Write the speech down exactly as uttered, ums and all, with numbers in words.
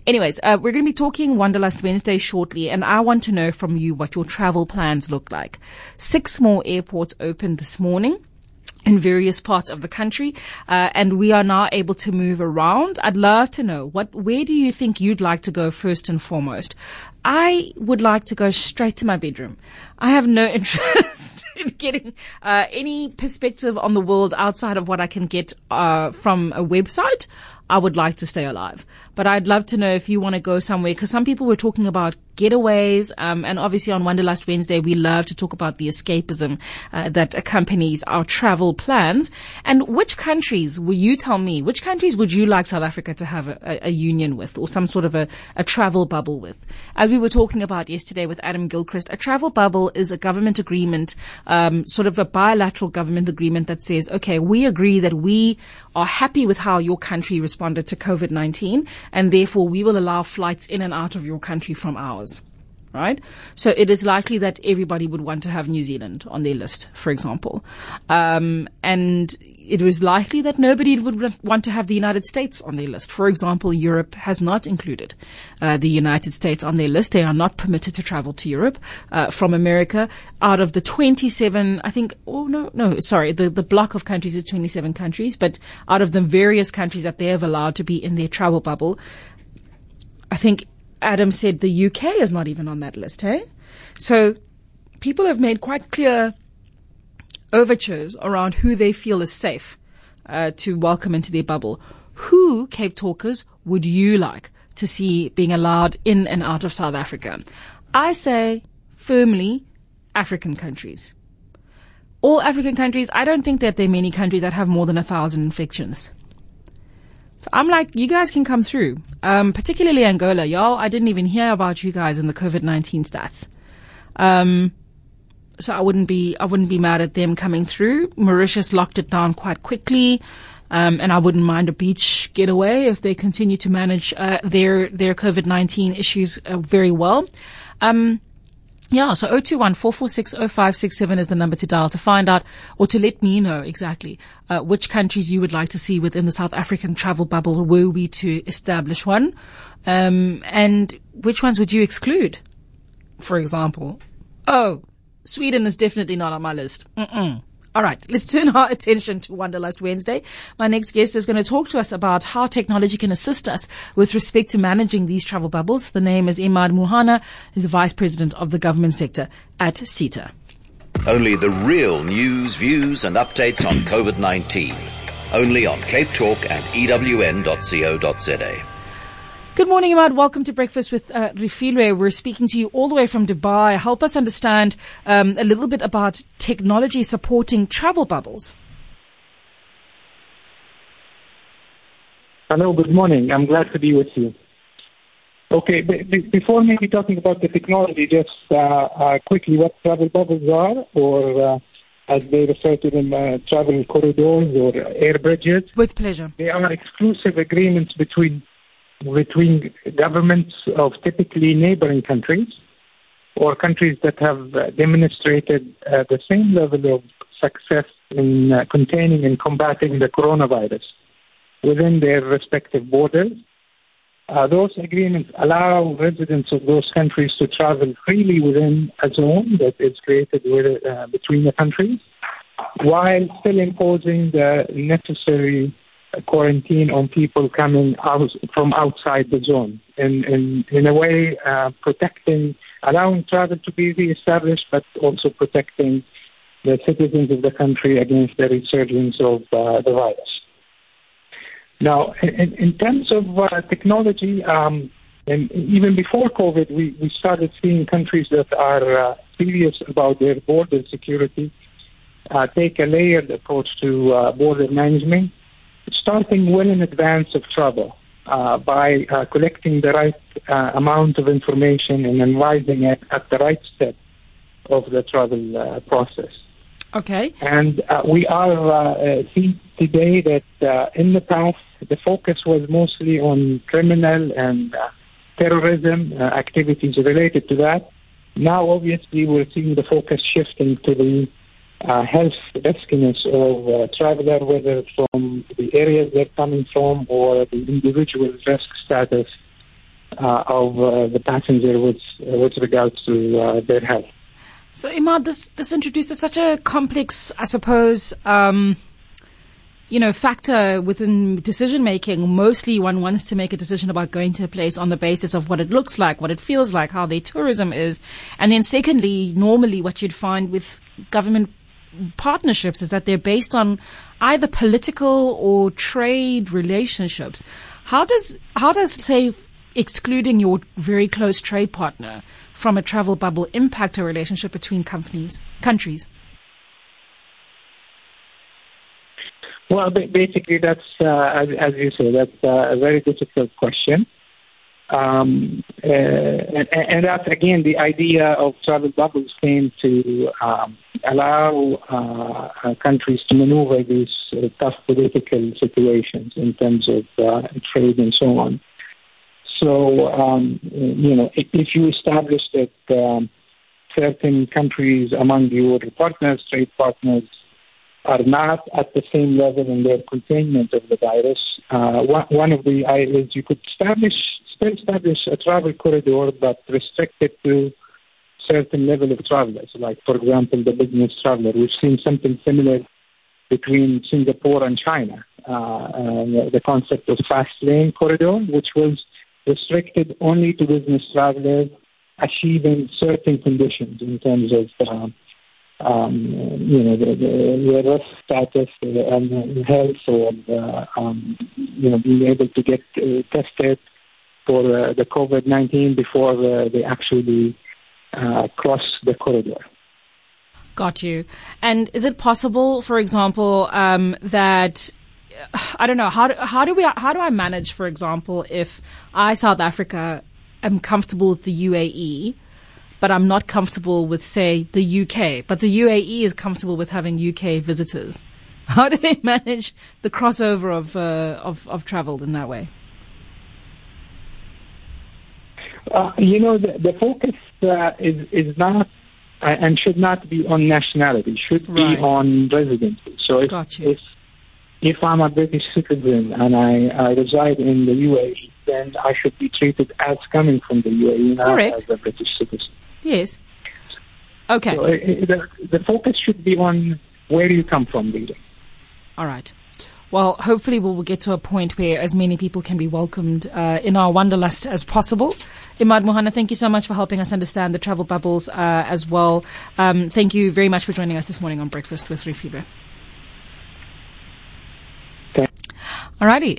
Anyways, uh, we're going to be talking Wanderlust Wednesday shortly, and I want to know from you what your travel plans look like. Six more airports opened this morning in various parts of the country, uh, and we are now able to move around. I'd love to know, what, where do you think you'd like to go first and foremost? I would like to go straight to my bedroom. I have no interest in getting uh, any perspective on the world outside of what I can get uh, from a website. I would like to stay alive. But I'd love to know if you want to go somewhere, because some people were talking about getaways, um, and obviously on Wanderlust Wednesday, we love to talk about the escapism uh, that accompanies our travel plans. And which countries, will you tell me, which countries would you like South Africa to have a, a, a union with, or some sort of a, a travel bubble with? As we were talking about yesterday with Adam Gilchrist, a travel bubble is a government agreement, um, sort of a bilateral government agreement that says, okay, we agree that we are happy with how your country responded to COVID nineteen, and therefore we will allow flights in and out of your country from ours. Right? So it is likely that everybody would want to have New Zealand on their list, for example. Um, and it was likely that nobody would want to have the United States on their list. For example, Europe has not included uh, the United States on their list. They are not permitted to travel to Europe uh, from America. Out of the twenty-seven, I think, oh no, no, sorry, the, the block of countries is twenty-seven countries, but out of the various countries that they have allowed to be in their travel bubble, I think Adam said the U K is not even on that list, hey? So people have made quite clear overtures around who they feel is safe uh, to welcome into their bubble. Who, Cape Talkers, would you like to see being allowed in and out of South Africa? I say firmly African countries. All African countries. I don't think that there are many countries that have more than a thousand infections. So I'm like, you guys can come through, um, particularly Angola. Y'all, I didn't even hear about you guys in the COVID nineteen stats. Um, so I wouldn't be, I wouldn't be mad at them coming through. Mauritius locked it down quite quickly. Um, and I wouldn't mind a beach getaway if they continue to manage, uh, their, their COVID nineteen issues uh, very well. Um, Yeah, so zero two one, four four six, zero five six seven is the number to dial to find out, or to let me know exactly uh, which countries you would like to see within the South African travel bubble were we to establish one, um, and which ones would you exclude? For example, oh, Sweden is definitely not on my list. Mm-mm. All right, let's turn our attention to Wanderlust Wednesday. My next guest is going to talk to us about how technology can assist us with respect to managing these travel bubbles. The name is Imad Muhana. He's the Vice President of the Government Sector at SETA. Only the real news, views and updates on COVID nineteen. Only on Cape Talk and E W N dot co dot za. Good morning, Imad. Welcome to Breakfast with uh, Refilwe. We're speaking to you all the way from Dubai. Help us understand um, a little bit about technology supporting travel bubbles. Hello, good morning. I'm glad to be with you. Okay, b- b- before maybe talking about the technology, just uh, uh, quickly what travel bubbles are, or uh, as they refer to them, uh, travel corridors or air bridges. With pleasure. They are exclusive agreements between between governments of typically neighboring countries or countries that have uh, demonstrated uh, the same level of success in uh, containing and combating the coronavirus within their respective borders. Uh, those agreements allow residents of those countries to travel freely within a zone that is created with, uh, between the countries, while still imposing the necessary quarantine on people coming out from outside the zone, in in, in a way uh, protecting, allowing travel to be reestablished, but also protecting the citizens of the country against the resurgence of uh, the virus. Now, in, in terms of uh, technology, um, and even before COVID, we, we started seeing countries that are uh, serious about their border security uh, take a layered approach to uh, border management, starting well in advance of travel uh, by uh, collecting the right uh, amount of information and advising it at the right step of the travel uh, process. Okay. And uh, we are uh, seeing today that uh, in the past, the focus was mostly on criminal and uh, terrorism uh, activities related to that. Now, obviously, we're seeing the focus shifting to the Uh, health riskiness of uh, traveler, whether from the areas they're coming from or the individual risk status uh, of uh, the passenger with with regards to uh, their health. So, Imad, this this introduces such a complex, I suppose, um, you know, factor within decision making. Mostly, one wants to make a decision about going to a place on the basis of what it looks like, what it feels like, how their tourism is, and then secondly, normally, what you'd find with government partnerships is that they're based on either political or trade relationships. How does how does say excluding your very close trade partner from a travel bubble impact a relationship between companies countries? Well, basically, that's uh, as, as you say, that's uh, a very difficult question. Um, uh, and, and that's, again, the idea of travel bubbles came to um, allow uh, countries to maneuver these uh, tough political situations in terms of uh, trade and so on. So, um, you know, if, if you establish that um, certain countries among your partners, trade partners, are not at the same level in their containment of the virus, uh, one, one of the ideas you could establish still establish a travel corridor, but restrict it to certain level of travelers, like, for example, the business traveler. We've seen something similar between Singapore and China, uh, uh, the concept of fast lane corridor, which was restricted only to business travelers achieving certain conditions in terms of, um, um, you know, the, the, the risk status uh, and health, or, uh, um, you know, being able to get uh, tested for uh, the COVID nineteen before uh, they actually uh, cross the corridor. Got you. And is it possible, for example, um, that I don't know how do, how do we how do I manage, for example, if I, South Africa, am comfortable with the U A E, but I'm not comfortable with, say, the U K, but the U A E is comfortable with having U K visitors? How do they manage the crossover of uh, of, of travel in that way? Uh, you know, the, the focus uh, is is not uh, and should not be on nationality. Should right. be on residency. So if, Got you. if if I'm a British citizen and I, I reside in the U A E, then I should be treated as coming from the U A E, not Correct. as a British citizen. Yes. Okay. So it, the, the focus should be on where you come from, really. All right. Well, hopefully we will get to a point where as many people can be welcomed uh, in our wanderlust as possible. Imad Mohana, thank you so much for helping us understand the travel bubbles uh, as well. Um, thank you very much for joining us this morning on Breakfast with Refugee. Okay. Alrighty.